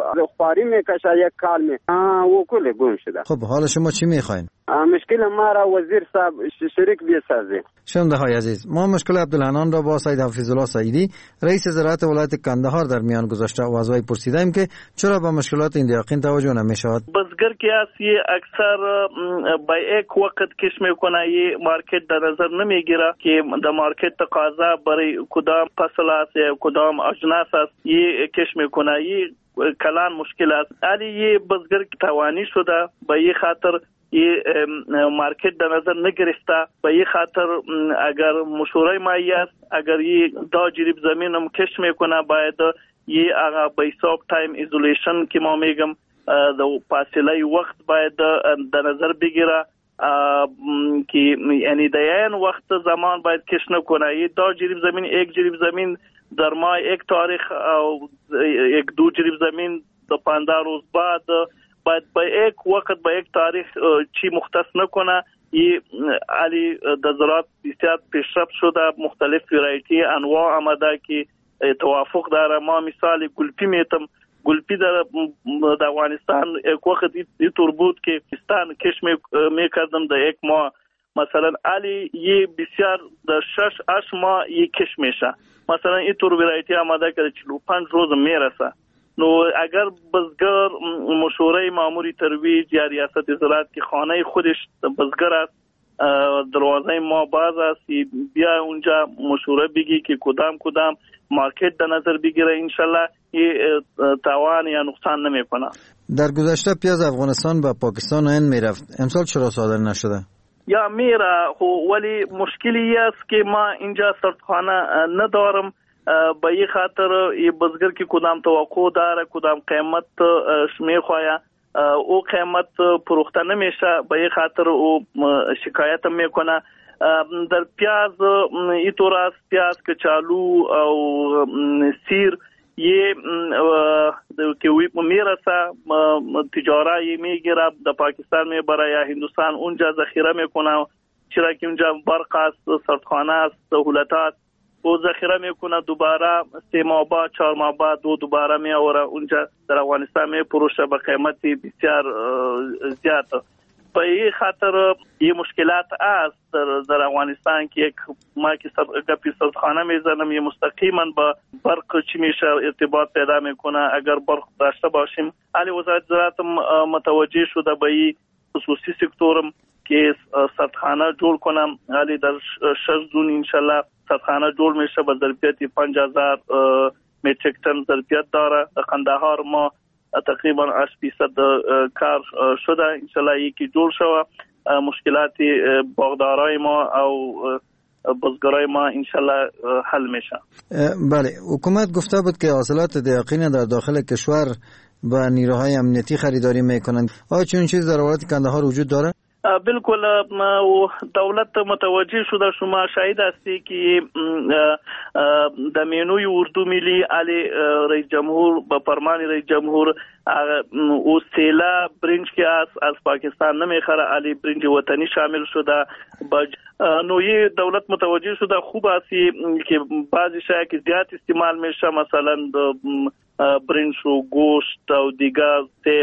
خواری میکشه یک کال می او کل گم شده. خب حالا شما چی میخواین؟ مشکل ما را وزیر صاحب شریک بسازه. شنونده های عزیز، ما مشکل عبدالحنان را با سید حفیظالله سعیدی رئیس زراعت ولایت کندهار در میان گذاشته و از وی پرسیدیم که چرا به مشکلات این دیاقین توجه نمی‌شود. بزگر که است اکثر با یک وقت کش میکنه، یه مارکت در نظر نمیگیره که در مارکت تقاضا برای کدام فصل است یا کدام اجناس است، یه کش میکنه. یه کلان مشکل است. علی یه بزگر که توانی شده به یه خاطر یه مارکت در نظر نگرفته، به یه خاطر اگر مشوره مایی است، اگر یه دا جریب زمین هم کش میکنه باید یه به حساب تایم ایزولیشن که ما میگم فاصله وقت باید در نظر بگیره که یعنی در این وقت زمان باید کش نکنه. یه دا جریب زمین، یک جریب زمین در ماه یک تاریخ او یک دو جریب زمین در 15 روز بعد باید با یک وقت با یک تاریخ چی مختص نکنه. این علی در زراعت بسیار پیشرفت شده، مختلف ورایتی انواع آمده که توافق داره. ما مثال گلپی میتم، گلپی در افغانستان یک وقت اینطور بود که پاکستان کش میکردم در یک ماه، مثلا علی یه بسیار در 6-8 ماه یه کش میشه. مثلا اینطور ورایتی آمده که 45 روز میرسه. نو اگر بزگر مشوره ماموری ترویج یا ریاست زراعت که خانه خودش بزگر است، دروازه ما باز است، بیا اونجا مشوره بگی که کدام مارکت در نظر بگیره، انشالله این تاوان یا نقصان نمی کنه. در گذشته پیاز افغانستان و پاکستان هند میرفت، امسال چرا صادر نشده؟ یا میره ولی مشکلی است که ما اینجا سرخانه ندارم. به این خاطر یه بزگر که کدام توقع داره، کدام قیمت میخواه، او قیمت پروخته نمیشه، به این خاطر او شکایت میکنه. در پیاز اینطور است، پیاز کچالو او سیر یه که میرسه تجاره میگیره در پاکستان میبره یا هندوستان اونجا ذخیره میکنه، چرا که اونجا برق است، سردخانه است، سهولتات و ذخیره میکنه، دوباره 3 ماه بعد 4 ماه بعد دوباره میآوره اونجا در افغانستان میفروشه به قیمتی بسیار زیاد. به این خاطر یه مشکلات است در افغانستان که یک ما که گپی سردخانه میزنم یه مستقیما با برق چی میشه ارتباط پیدا میکنه. اگر برق داشته باشیم، علی وزارت زراعت متوجه شده به این خصوصی سکتورم که سردخانه جور کنم. علی در 6 جون انشالله سردخانه جور میشه با ظرفیت 5000 متریک تن ظرفیت داره. قندهار ما تقریبا 8% کار شده، انشالله یکی جور شوه. مشکلات باغدارای ما او بزگرای ما انشالله حل میشه. بله، حکومت گفته بود که حاصلات دیاقین در داخل کشور و نیروهای امنیتی خریداری میکنند. آیا چنین چیز در ولایت کندهار وجود داره؟ بالکل دولت متوجه شده. شما شاهد هستی که در مینوی اردو ملی علی رئیس جمهور به فرمان رئیس جمهور او سیلا برنج که از پاکستان نمیخره، علی برنج وطنی شامل شده. نوعی دولت متوجه شده خوب است که بعضی شاید که زیاد استعمال میشه، مثلا برنج و گوشت و دیگر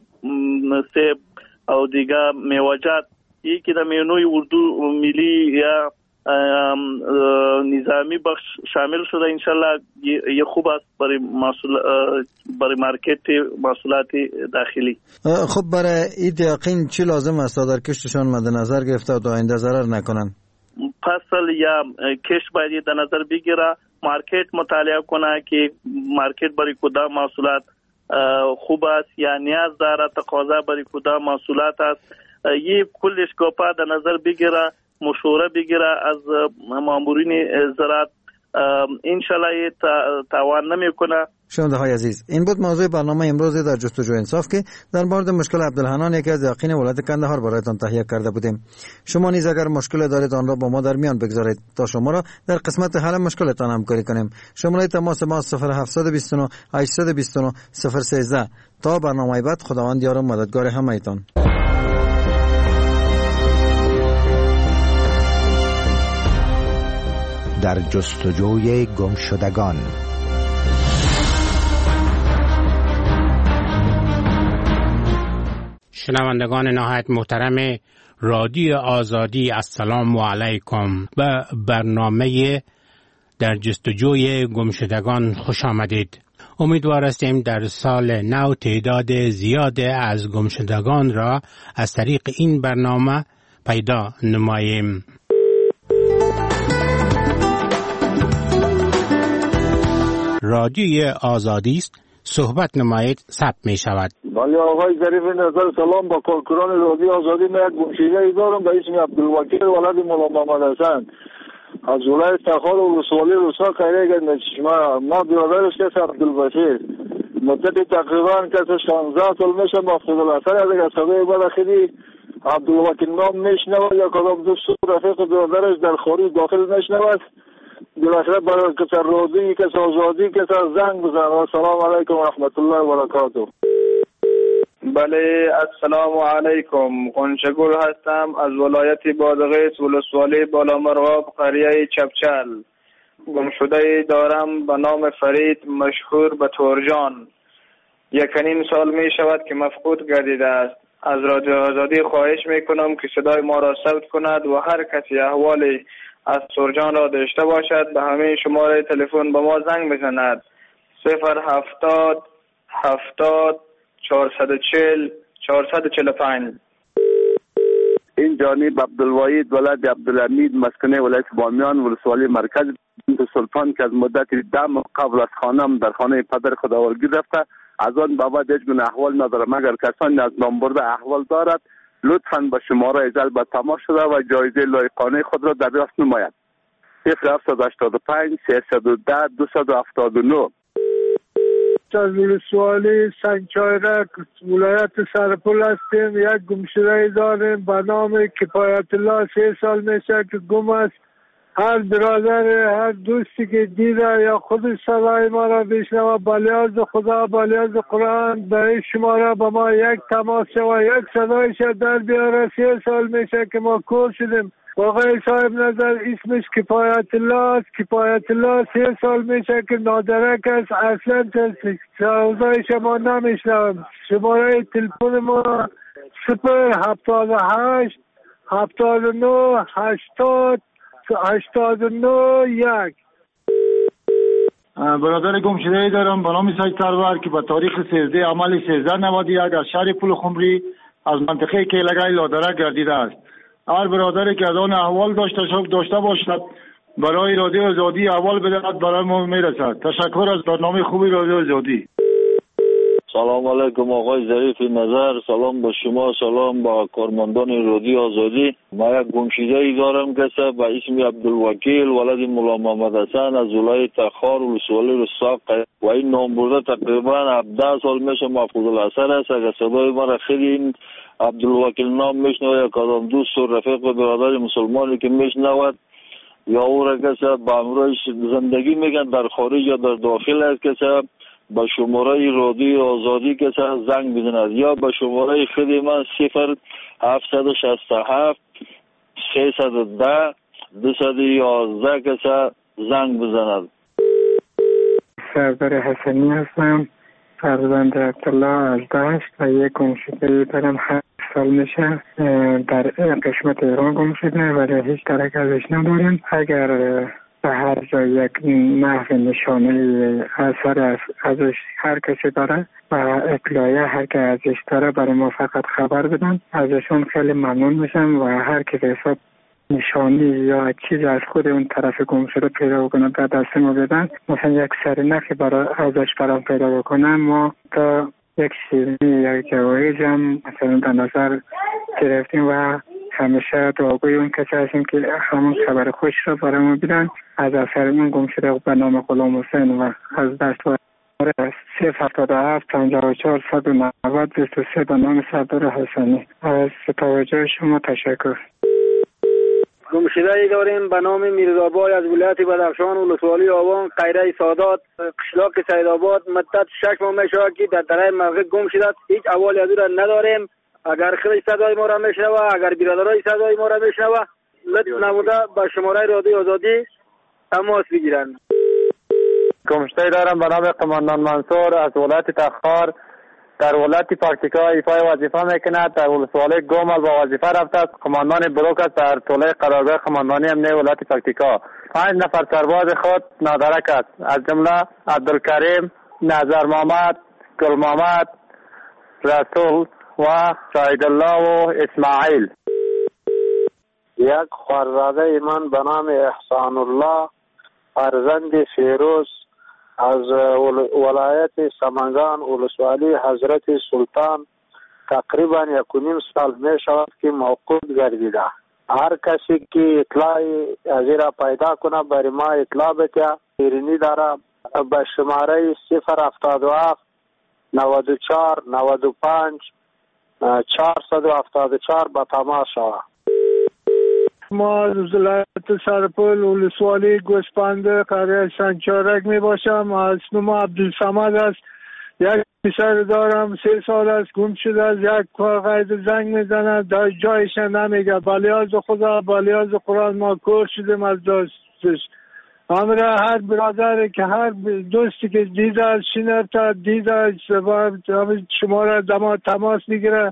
سیب او دیگر میوجات یکی در مینوی اردو ملی یا نظامی بخش شامل شده. انشالله یه خوب است برای مارکت محصولات داخلی. خب برای این دیاقین چی لازم است در کشتشان مد نظر گرفته و تا آینده ضرر نکنن؟ فصل یا کشت باید در نظر بگیره، مارکت مطالعه کنه که مارکت برای کدام محصولات خوب است یا نیاز داره، تقاضا برای کدام محصولات است. یه کلش گپا در نظر بگیره، مشوره بگیره از مامورین زراعت، انشالله تاوان نمیکنه. شنونده های عزیز، این بود موضوع برنامه امروز در جستجو انصاف که در مورد مشکل عبدالحنان یکی از دیاقین ولایت کندهار برایتان تهیه کرده بودیم. شما نیز اگر مشکل دارید آن را با ما در میان بگذارید تا شما را در قسمت حل مشکلتان همکاری کنیم. شماره تماس ما 0729 829 013. تا برنامه بعد، خداوند یار و مددگار همه‌تان. در جستجوی گمشدگان. شنوندگان نهایت محترم رادیو آزادی، السلام علیکم. به برنامه در جستجوی گمشدگان خوش آمدید. امیدوار هستیم در سال نو تعداد زیاد از گمشدگان را از طریق این برنامه پیدا نماییم. رادیوی آزادی است، صحبت نمایید، ثبت می شود. بله آقای ظریف نظر، سلام با کارکنان رادیو آزادی. من یک گمشده دارم به اسم عبدالوکیل ولد مولا محمد حسن از ولایت تخار و ولسوالی روسا خیره گنده چشمه. ما برادرش کس عبدالبشیر مدت تقریبا کس 16 سال میشه مفقود الاثر از صدای بعد خیلی عبدالوکیل نام میشنود یا کدام دوست رفیق برادرش در خارج داخل میشنود. بالاخره برای کس رادی کس آزادی کس زنگ بزن. السلام علیکم و رحمت الله و برکاته. بله السلام علیکم. قنچگل هستم از ولایت بادغیس ولسوالی بالامرغاب قریه چپچل. گمشده دارم به نام فرید مشهور به تورجان. 1.5 سال می شود که مفقود گردیده است. از رادیو آزادی خواهش می کنم که صدای ما را ثبت کند و هر کسی احوالی از تورجان را داشته باشد به همین شماره تلفن به ما زنگ بزند. 070 70 440 445. این جانب عبدالواحد ولد عبدالحمید مسکنه ولایت بامیان ولسوالی مرکز بنت سلطان که از مدت 10 ماه قبل از خانم در خانه پدر خود اولگیر رفته. از آن بابت هیچ گونه احوال ندارم. اگر کسانی از نام برده احوال دارد لطفاً به شماره جلب تماس شده و جایزه لایقانه خود را دریافت نماید. 0785 310 279. از ولسوالی سنگچایرک ولایت سرپل هستیم. یک گمشده داریم به نام کفایت الله. 3 سال میشه که گم است. هر برادر هر دوستی که دیده یا خود صدای ما را بشنوه به لحاظ خدا به لحاظ قرآن به این شماره به ما یک تماس و یک صدایش در بیاره. 3 سال میشه که ما کور شدیم. آقای صاحب نظر اسمش کفایت الله است. کفایت الله 3 سال میشه که نادرک است. اصلا صدای شما نمیشنوم. شماره تلفن ما 078 79 80 89 1. برادر گمشده دارم به نام سید سرور که به تاریخ 13 عمل 1391 از شهر پل خمری از منطقه کیلگای لادره گردیده است. هر برادری که از آن احوال داشته باشد برای رادیو آزادی احوال بدهد برای ما میرسد. تشکر از برنامه خوبی رادیو آزادی. سلام علیکم آقای ظریف نظر. سلام با شما، سلام با کارمندان رادیو آزادی. ما یک گمشده دارم که به اسم عبدالوکیل ولد مولا محمد حسن از ولایت تخار ولسوالی روسا و این نام برده تقریبا 17 سال میشه مفقود الاثر است. اگر صدای ما را خیلی این عبدالوکیل نام میشنوه یا کدام دوست و رفیق و برادر مسلمانی که میشنود یا او را که با امروز زندگی میگن در خارج یا در داخل است که با شماره رادیو آزادی که زنگ بزند یا با شماره خدمت 0767 310 211 که زنگ بزند. سردار حسنی هستم، فرزند عبدالله از دشت و یک گمشده دارم. 7 سال میشه در قسمت ایران گمشده ولی هیچ درک ازش نداریم. اگر به هر جای یک نحو نشانه اثر ازش هر کسی داره و اطلاعیه هر که ازش داره برای ما فقط خبر بدن. ازشون خیلی ممنون میشم و هر که حساب نشانی یا چیز از خود اون طرف گم شده پیدا بکنم در دست ما بدن. مثلا یک سرنخی برای ازش برام پیدا بکنم. ما تا یک شیرینی یک جوایز هم مثلا در نظر گرفتیم و همیشه دعاگوی اون کسی هستیم که همون خبر خوش را برای ما بدن. از اثرمون گم شده به نام غلام حسین و از دست 077 54 190 23 به نام سردار حسنی. از توجه شما تشکر. گمشده داریم به نام میرزابای از ولایت بدخشان ولسوالی آوان قیره سادات قشلاق سیدآباد. مدت 6 ماه میشه که در درای مرغ گم شده. هیچ احوالی از او را نداریم. اگر خیلی صدای ما را میشنوه، اگر برادرای صدای ما را میشنوه، لطف نموده به شماره رادیو آزادی تماس بگیرند. گمشده دارم به نام قماندان منصور از ولایت تخار در ولایت پکتیکا ایفای وظیفه میکند. در ولسوالی گومل با وظیفه رفته است. قماندان بلوک است در طوله قرارگاه قماندانی امنیه ولایت پکتیکا. 5 نفر سرباز خود نادرک است، از جمله عبدالکریم، نظر محمد، گل محمد، رسول و شاهد الله و اسماعیل. یک خوارزاده من به نام احسان الله فرزند فیروز از ولایت سمنگان ولسوالی حضرت سلطان تقریبا 1.5 سال می شود که موقوف گردیده. هر کسی که اطلاع از را پیدا کنه برای ما اطلاع بده. ایرانی داره به شماره 077 94 95 474 به تماس شود. ما از ولایت سرپل ولسوالی گوسپنده قریه سنگچارک می باشم. اسمم عبدالصمد است. یک پسر دارم 3 سال است گم شده است. یک قید زنگ میزند در جایش نمیگه. بلیاز خدا بلیاز قرآن ما کور شدیم از دوستش. همراه هر برادر که هر دوستی که دیده از شنرتا دیده از شماره تماس میگیره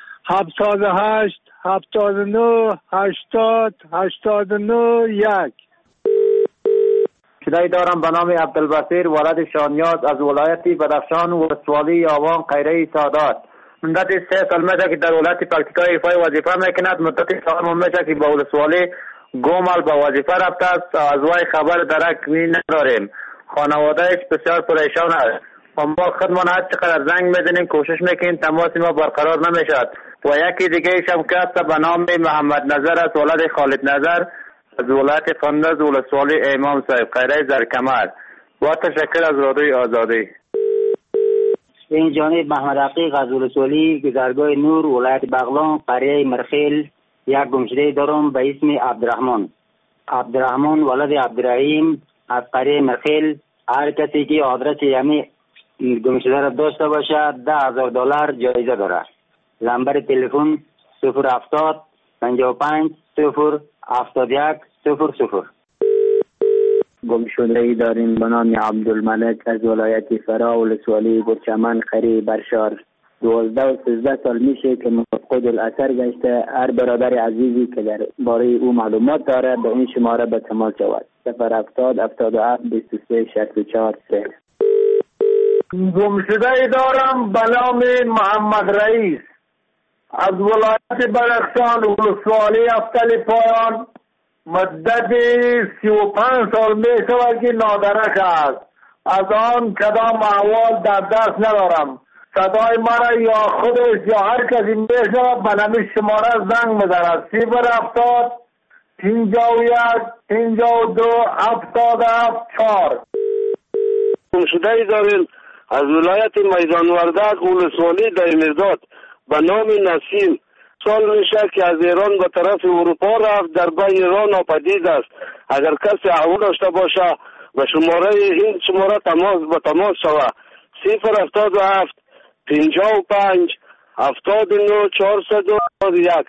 78 79 80 89 1. شده‌ای دارم به نام عبدالبصیر ولد شانیاز از ولایت بدخشان ولسوالی آوان قیره سادات. مدت 3 سال میشه که در ولایت پکتیکا ایفای وظیفه میکند. مدت سال میشه که به ولسوالی گومل به وظیفه رفته است. از وی خبر درک نداریم. خانوادهش بسیار پریشان است. ما خودمان هر چقدر زنگ میزنیم کوشش میکنیم تماس ما برقرار نمیشد. و یکی دیگه ایشم کس به نام محمد نظر است ولد خالد نظر از ولایت فندز ولسوالی امام صاحب قیره زرکمر. با تشکر از رادیوی آزادی. این جانب محمد عقیق از ولسوالی گذرگاه نور ولایت بغلان قریه مرخیل. یک گمشده دارم به اسم عبدالرحمن ولد عبدالرحیم از قریه مرخیل. هر کسی که آدرس یمی گمشده را داشته باشد $10,000 جایزه دارد. نمبر تلفن 070 55 0 71 00. گمشده‌ای داریم به نام عبدالملک از ولایت فرا ولسوالی برچمن قریه برشار. 12 و 13 سال میشه که مفقود الاثر گشته. هر برادر عزیزی که در باره او معلومات داره به این شماره به تماس شود. 070 77 23 64 3. گمشده‌ای دارم به نام محمد رئیس از ولایت بدخشان ولسوالی افتل پایان. مدت 35 سال می شود که نادرک است. از آن کدام احوال در دست ندارم. صدای مرا یا خودش یا هر کسی می شود به نمی شماره زنگ میزند. 070 51 52 74. گمشده‌ای داریم از ولایت میدان وردک ولسوالی دایمیرداد به نام نسیم. سال میشه که از ایران به طرف اروپا رفت. در بین ایران ناپدید است. اگر کسی احوال داشته باشه به شماره این شماره تماس شود. 077 55 79 401.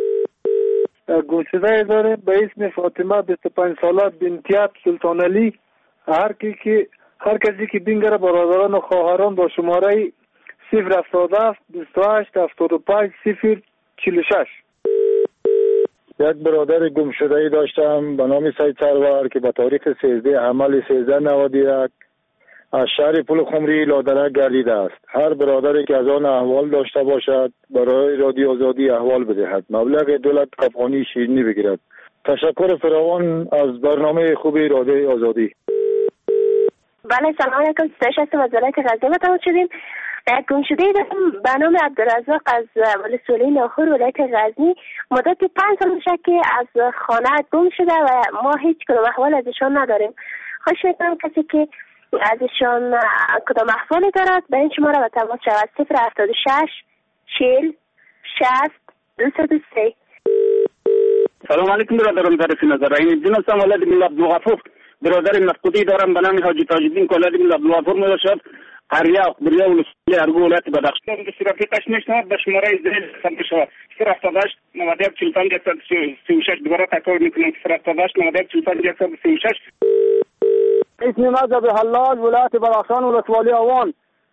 گمشده داریم به اسم فاطمه 25 ساله بنتیت سلطان علی. هر کسی که بینگره برادران و خواهران با شماره 077 28 75 046. یک برادر گمشده‌ای داشتم به نام سید سرور که به تاریخ 13 حمل 1391 از شهر پل خمری لادرک گردیده است. هر برادری که از آن احوال داشته باشد برای رادیو آزادی احوال بدهد. مبلغ دولت افغانی شیرینی بگیرد. تشکر فراوان از برنامه خوبی رادیو آزادی. بله سلام علیکم. ستایش هستم از ولایت غزنی با تماس شدیم. گمشده‌ای دارم به نام عبدالرزاق از ولسوالی لاهور ولایت غزنی. مدت 5 سال میشه که از خانه گم شده و ما هیچ کدام احوال از ایشان نداریم. خواهش میکنم کسی که از ایشان کدام احوالی دارد به این شماره به تماس شود. 076 40 60 203. سلام علیکم برادران طرف نظر این دین هستم ولد من عبدالغفور. برادر مفقودی دارم به نام حاجی تاج الدین کولاد من عبدالغفور میباشد. قریه اخبریه ولسوالی ارگو ولایت بدخشان. به رفیقش میشنود به شماره زیل ثبت شود. 078 91 45 136. دوباره تکرار میکنم 078 91 45 136. اسم مذهب حلال ولایت بدخشان ولسوالی آوان.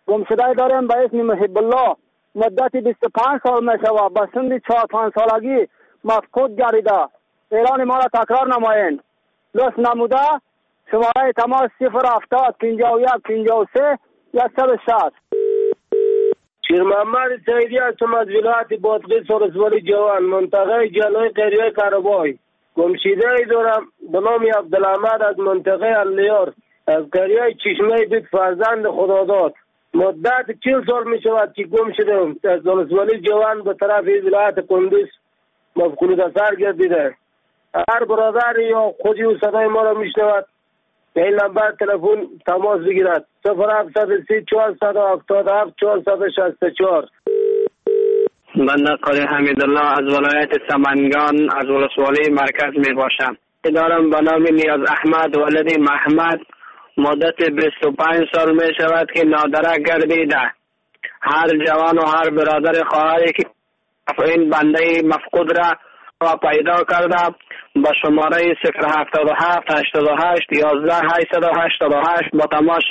گمشده داریم به اسم محب الله، مدت 25 سال می شود. به سن 4-5 سالگی مفقود گردیده. اعلان ما را تکرار نمایید. لطف نموده شماره تماس 070 51 53 160. شیر محمد سعیدی هستم از ولایت بادغیس ولسوالی جوان، منطقه جلوی قریه کارابای. گمشده ای دارم به نام عبدالحمد از منطقه الیار از قریه چشمه بیت فرزند خداداد. مدت 40 سال می شود که گم شدم. از ولسوالی جوان به طرف ولایت کندوز مفقود اثر گردیده. هر برادر یا خودی و صدای ما را می شنود به این نمبر تلفن تماس بگیرد. 0734 477 464. بنده قاری حمیدالله از ولایت سمنگان از ولسوالی مرکز می باشم. دارم به نام نیاز احمد ولد محمد. مدت 25 سال می شود که نادرک گردیده. هر جوان و هر برادر خواهری که این بنده مفقود را پیدا کرده با شماره 077 88 11 888 با تماس.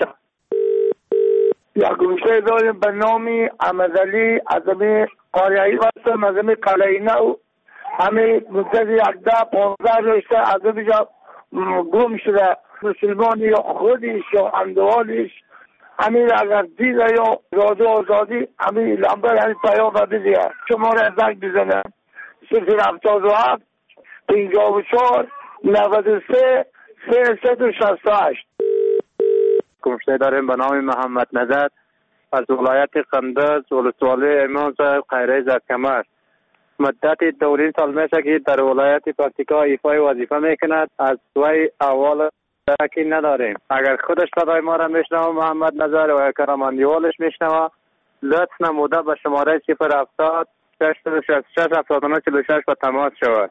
یک گمشده داریم به نام احمدعلی از امی قاریایی هستم، از امی قلعه نو. همی مدت 10-15 رشته از امی جا گم شده. مسلمان یا خودش یا اندوالش همی اگر دیده یا رادو آزادی همی لمبر همی پیام را بزید. شماره زنگ بزنه 077 54 93 368. گمشده داریم به نام محمد نظر از ولایت قندز ولسوالی امام صاحب خیره زرکمر. مدت 2 سال میشه که در ولایت پکتیکا ایفای وظیفه میکند. از وی اول درکی نداریم. اگر خودش صدای ما را میشنوه محمد نظر و کرماندیوالش میشنوه لطف نموده به شماره 070 666 79 46 با تماس شود.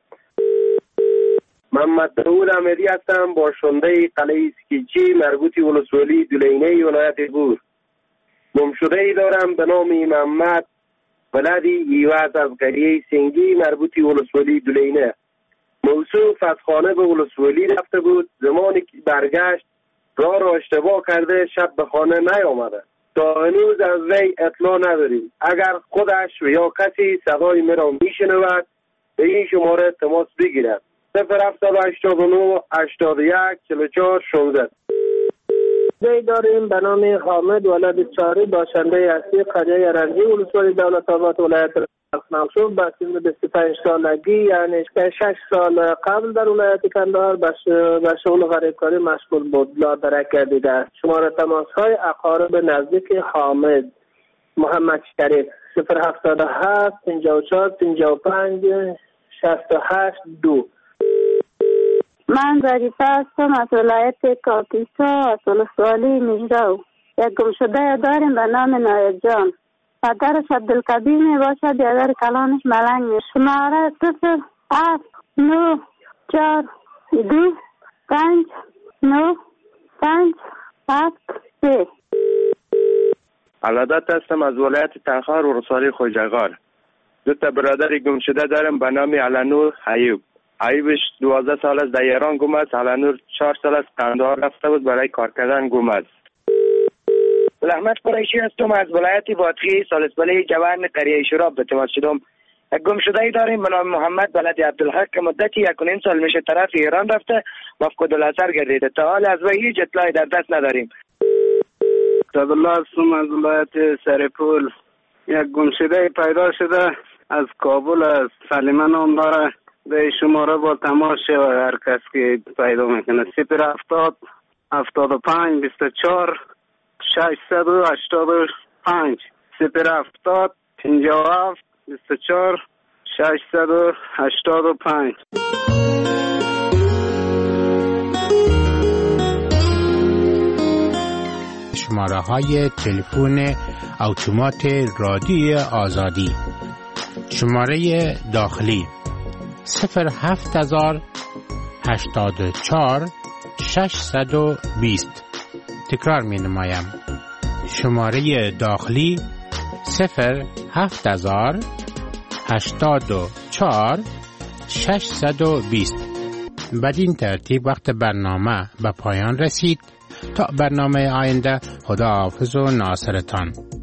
محمد داود احمدی هستم، باشنده قلعه سکیچی مربوطی ولسوالی دولینه ولایت بور. گمشده ای دارم به نام محمد ولدی ایواز از قریه سنگی مربوطی ولسوالی دولینه. موصوف از خانه به ولسوالی رفته بود. زمانی که برگشت راه را اشتباه کرده، شب به خانه نیامده. تا هنوز از وی اطلاع نداریم. اگر خودش و یا کسی صدای مرا میشنود به این شماره تماس بگیرد. 0789 81 44 16. دی داریم به نام حامد ولد چاری باشنده اصلی قریه رنجی ولسوالی دولت آباد ولایت منصور. به سن 25 سالگی یعنی 6 سال قبل در ولایت کندهار به شغل غریبکاری مشغول بود. نادرک گردیده است. شماره تماس های اقارب نزدیک حامد محمد شریف 077 54 55 68 2. من ظریفه هستم از ولایت کاپیسا از ولسوالی مجرو. یک گمشده داریم به نام نایب جان. پدرش عبدالکبیر می باشد، بیادر کلانش ملنگ می. شماره 07 9 4 2 5 9 5 7 3. علادت هستم از ولایت تخار ولسوالی خوجغار. 2 برادر گمشده دارم به نام علنور ایوب. ایوبش 12 سال است در ایران گم است. علنور 4 سال است قندهار رفته بود برای کار کردن گم است. احمد قریشی هستم از ولایت بادغیس ولسوالی جوان قریه شراب به تماس شدم. یک گمشده داریم به نام محمد ولد عبدالحق که مدتی 1.5 سال میشه طرف ایران رفته مفقود الاثر گردیده. تا حال از وی هیچ اطلاعی در دست نداریم. عبدالله هستم از ولایت سرپول. یک گمشده پیدا شده از کابل از سلیمه نام داره. به شماره با تماس شود هر کس که پیدا میکنه. 070 75 24 685 070 57 24 685. شماره های تلفن اتومات رادیو آزادی. شماره داخلی 07000 84 620. تکرار می نمایم. شماره داخلی 07000 84 620. بدین ترتیب وقت برنامه به پایان رسید. تا برنامه آینده، خداحافظ و ناصرتان.